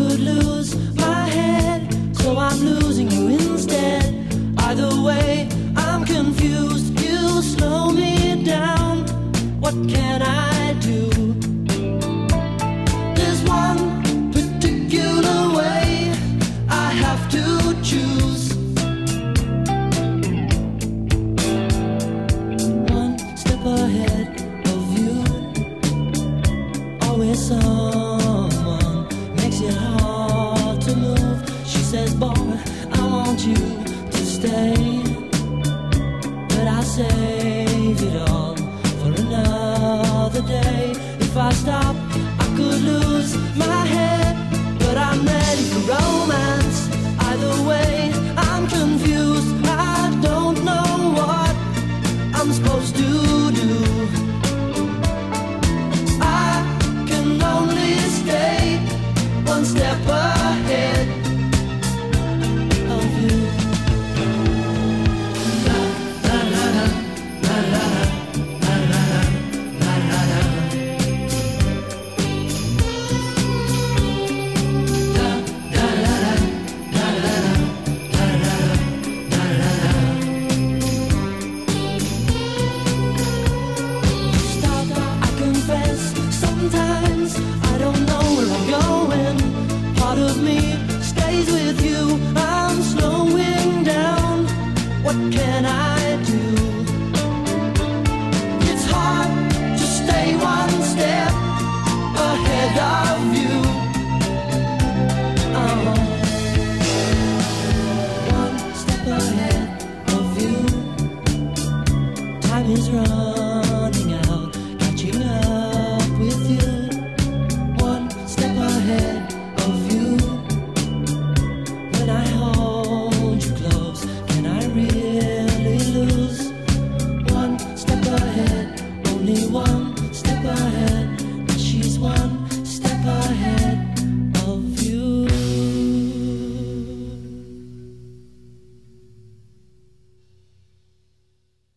could lose my head, so I'm losing you instead. Either way, I'm confused. You slow me down. What can I do? There's one particular way I have to choose. One step ahead of you. Always someone makes it hard to move. She says, boy, I want you to stay, but I'll save it all for another day. If I stop, I could lose my head, but I'm ready for romance. Either way, I'm confused. I don't know what I'm supposed to do. I can only stay one step ahead of you. Stop, I confess, sometimes I don't know where I'm going. Part of me stays with you, I'm slowing down. What can I do? It's hard to stay one step ahead of you. One step ahead of you. Time is running out, catching up with you. One step ahead of you. When I hold you close, can I really lose? One step ahead, only one step ahead.